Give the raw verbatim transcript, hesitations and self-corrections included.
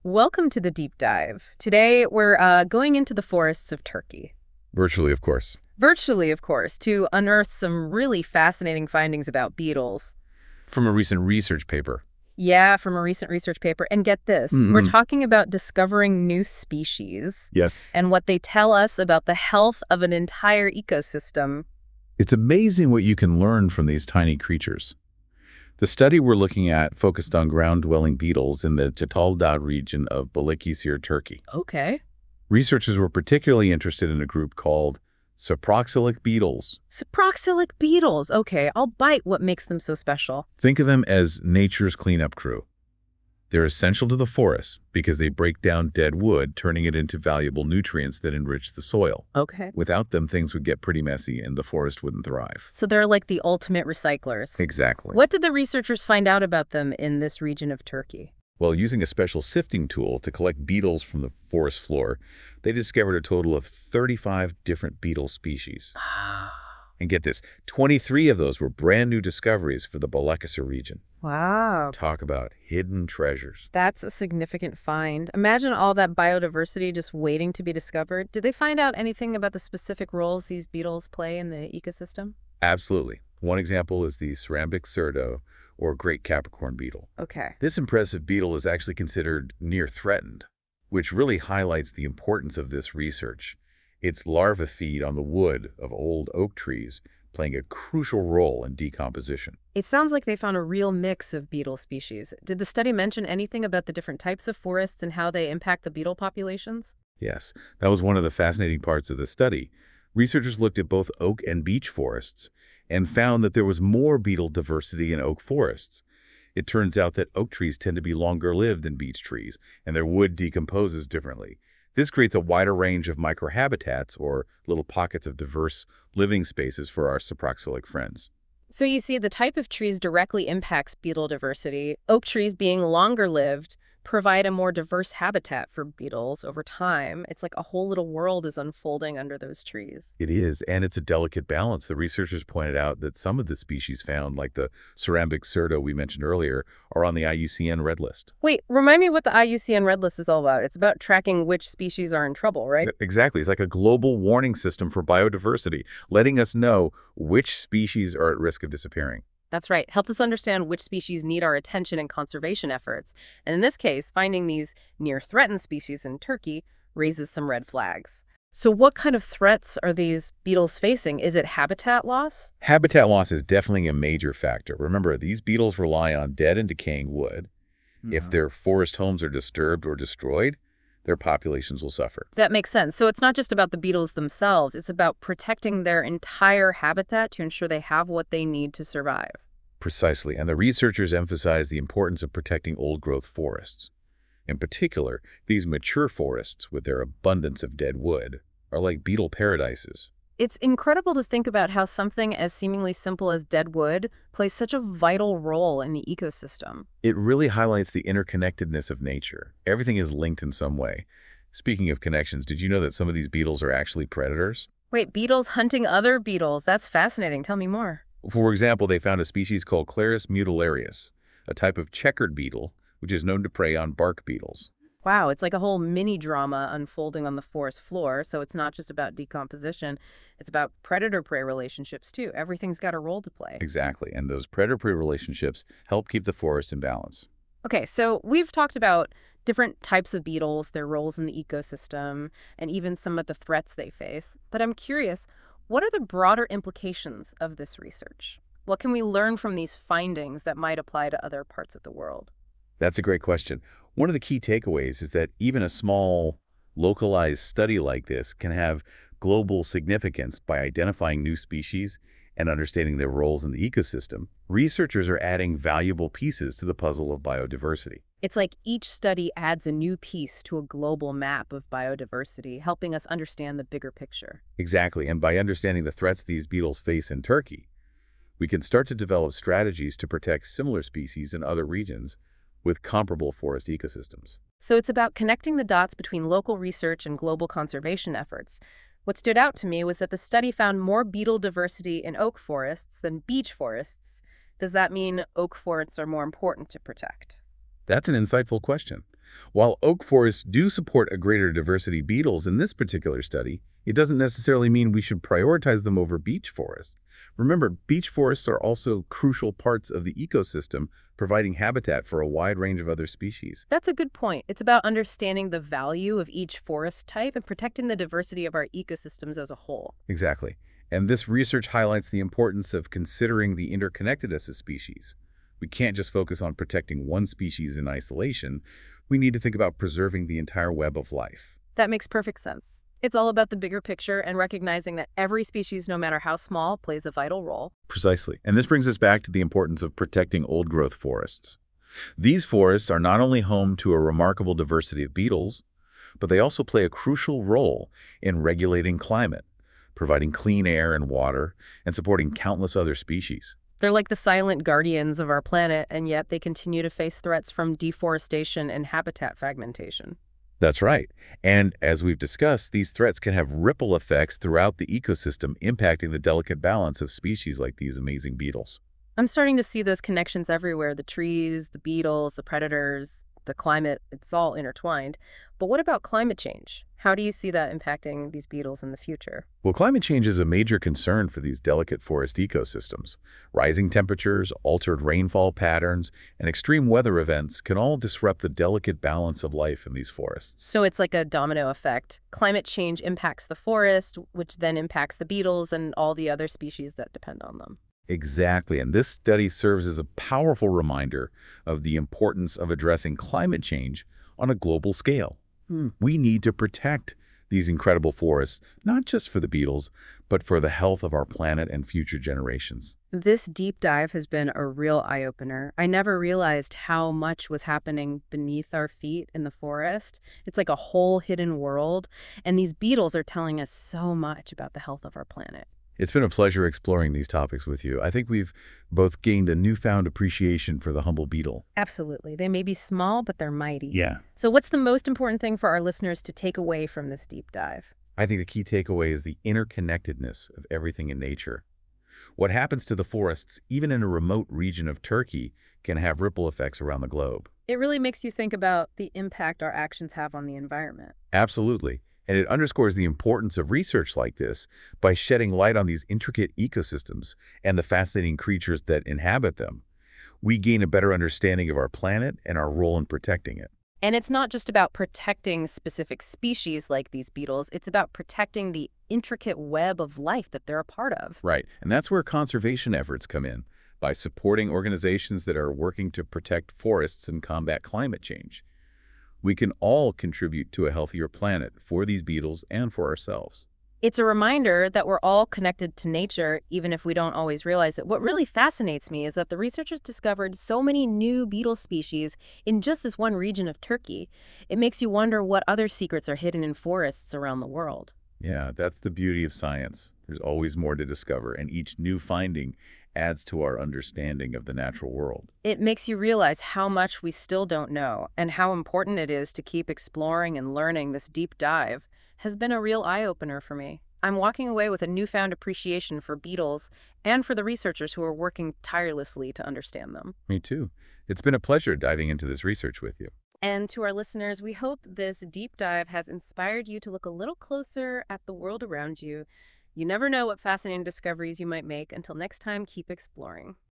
Welcome to the deep dive. Today, we're uh, going into the forests of Turkey. Virtually, of course. Virtually, of course, to unearth some really fascinating findings about beetles. From a recent research paper. Yeah, from a recent research paper. And get this, we're Mm-hmm. talking about discovering new species Yes. and what they tell us about the health of an entire ecosystem. It's amazing what you can learn from these tiny creatures. The study we're looking at focused on ground-dwelling beetles in the Çatal region of Balıkesir, Turkey. Okay. Researchers were particularly interested in a group called saproxylic beetles. Saproxylic beetles. Okay, I'll bite what makes them so special. Think of them as nature's cleanup crew. They're essential to the forest because they break down dead wood, turning it into valuable nutrients that enrich the soil. Okay. Without them, things would get pretty messy and the forest wouldn't thrive. So they're like the ultimate recyclers. Exactly. What did the researchers find out about them in this region of Turkey? Well, using a special sifting tool to collect beetles from the forest floor, they discovered a total of thirty-five different beetle species. And get this, twenty-three of those were brand new discoveries for the Balıkesir region. Wow. Talk about hidden treasures. That's a significant find. Imagine all that biodiversity just waiting to be discovered. Did they find out anything about the specific roles these beetles play in the ecosystem? Absolutely. One example is the Cerambyx cerdo, or great Capricorn beetle. Okay. This impressive beetle is actually considered near threatened, which really highlights the importance of this research. Its larvae feed on the wood of old oak trees, playing a crucial role in decomposition. It sounds like they found a real mix of beetle species. Did the study mention anything about the different types of forests and how they impact the beetle populations? Yes, that was one of the fascinating parts of the study. Researchers looked at both oak and beech forests and found that there was more beetle diversity in oak forests. It turns out that oak trees tend to be longer lived than beech trees, and their wood decomposes differently. This creates a wider range of microhabitats, or little pockets of diverse living spaces for our saproxylic friends. So you see, the type of trees directly impacts beetle diversity. Oak trees, being longer lived, provide a more diverse habitat for beetles over time. It's like a whole little world is unfolding under those trees. It is, and it's a delicate balance. The researchers pointed out that some of the species found, like the Cerambyx cerdo we mentioned earlier, are on the I U C N Red List. Wait, remind me what the I U C N Red List is all about. It's about tracking which species are in trouble, right? Exactly. It's like a global warning system for biodiversity, letting us know which species are at risk of disappearing. That's right. Helped us understand which species need our attention and conservation efforts. And in this case, finding these near-threatened species in Turkey raises some red flags. So what kind of threats are these beetles facing? Is it habitat loss? Habitat loss is definitely a major factor. Remember, these beetles rely on dead and decaying wood. If their forest homes are disturbed or destroyed, their populations will suffer. That makes sense. So it's not just about the beetles themselves. It's about protecting their entire habitat to ensure they have what they need to survive. Precisely, and the researchers emphasize the importance of protecting old-growth forests. In particular, these mature forests, with their abundance of dead wood, are like beetle paradises. It's incredible to think about how something as seemingly simple as dead wood plays such a vital role in the ecosystem. It really highlights the interconnectedness of nature. Everything is linked in some way. Speaking of connections, did you know that some of these beetles are actually predators? Wait, beetles hunting other beetles. That's fascinating. Tell me more. For example, they found a species called Clarus mutilarius, a type of checkered beetle, which is known to prey on bark beetles. Wow, it's like a whole mini drama unfolding on the forest floor. So it's not just about decomposition. It's about predator-prey relationships, too. Everything's got a role to play. Exactly, and those predator-prey relationships help keep the forest in balance. Okay, so we've talked about different types of beetles, their roles in the ecosystem, and even some of the threats they face. But I'm curious, what are the broader implications of this research? What can we learn from these findings that might apply to other parts of the world? That's a great question. One of the key takeaways is that even a small, localized study like this can have global significance by identifying new species and understanding their roles in the ecosystem. Researchers are adding valuable pieces to the puzzle of biodiversity. It's like each study adds a new piece to a global map of biodiversity, helping us understand the bigger picture. Exactly, and by understanding the threats these beetles face in Turkey, we can start to develop strategies to protect similar species in other regions with comparable forest ecosystems. So it's about connecting the dots between local research and global conservation efforts. What stood out to me was that the study found more beetle diversity in oak forests than beech forests. Does that mean oak forests are more important to protect? That's an insightful question. While oak forests do support a greater diversity of beetles in this particular study, it doesn't necessarily mean we should prioritize them over beech forests. Remember, beech forests are also crucial parts of the ecosystem, providing habitat for a wide range of other species. That's a good point. It's about understanding the value of each forest type and protecting the diversity of our ecosystems as a whole. Exactly. And this research highlights the importance of considering the interconnectedness of species. We can't just focus on protecting one species in isolation. We need to think about preserving the entire web of life. That makes perfect sense. It's all about the bigger picture and recognizing that every species, no matter how small, plays a vital role. Precisely. And this brings us back to the importance of protecting old-growth forests. These forests are not only home to a remarkable diversity of beetles, but they also play a crucial role in regulating climate, providing clean air and water, and supporting countless other species. They're like the silent guardians of our planet, and yet they continue to face threats from deforestation and habitat fragmentation. That's right. And as we've discussed, these threats can have ripple effects throughout the ecosystem, impacting the delicate balance of species like these amazing beetles. I'm starting to see those connections everywhere. The trees, the beetles, the predators, the climate, it's all intertwined. But what about climate change? How do you see that impacting these beetles in the future? Well, climate change is a major concern for these delicate forest ecosystems. Rising temperatures, altered rainfall patterns, and extreme weather events can all disrupt the delicate balance of life in these forests. So it's like a domino effect. Climate change impacts the forest, which then impacts the beetles and all the other species that depend on them. Exactly, and this study serves as a powerful reminder of the importance of addressing climate change on a global scale. Hmm. We need to protect these incredible forests, not just for the beetles, but for the health of our planet and future generations. This deep dive has been a real eye-opener. I never realized how much was happening beneath our feet in the forest. It's like a whole hidden world, and these beetles are telling us so much about the health of our planet. It's been a pleasure exploring these topics with you. I think we've both gained a newfound appreciation for the humble beetle. Absolutely. They may be small, but they're mighty. Yeah. So what's the most important thing for our listeners to take away from this deep dive? I think the key takeaway is the interconnectedness of everything in nature. What happens to the forests, even in a remote region of Turkey, can have ripple effects around the globe. It really makes you think about the impact our actions have on the environment. Absolutely. And it underscores the importance of research like this by shedding light on these intricate ecosystems and the fascinating creatures that inhabit them. We gain a better understanding of our planet and our role in protecting it. And it's not just about protecting specific species like these beetles, it's about protecting the intricate web of life that they're a part of. Right. And that's where conservation efforts come in, by supporting organizations that are working to protect forests and combat climate change. We can all contribute to a healthier planet for these beetles and for ourselves. It's a reminder that we're all connected to nature, even if we don't always realize it. What really fascinates me is that the researchers discovered so many new beetle species in just this one region of Turkey. It makes you wonder what other secrets are hidden in forests around the world. Yeah, that's the beauty of science. There's always more to discover, and each new finding adds to our understanding of the natural world. It makes you realize how much we still don't know and how important it is to keep exploring and learning. This deep dive has been a real eye-opener for me. I'm walking away with a newfound appreciation for beetles and for the researchers who are working tirelessly to understand them. Me too. It's been a pleasure diving into this research with you. And to our listeners, we hope this deep dive has inspired you to look a little closer at the world around you. You never know what fascinating discoveries you might make. Until next time, keep exploring.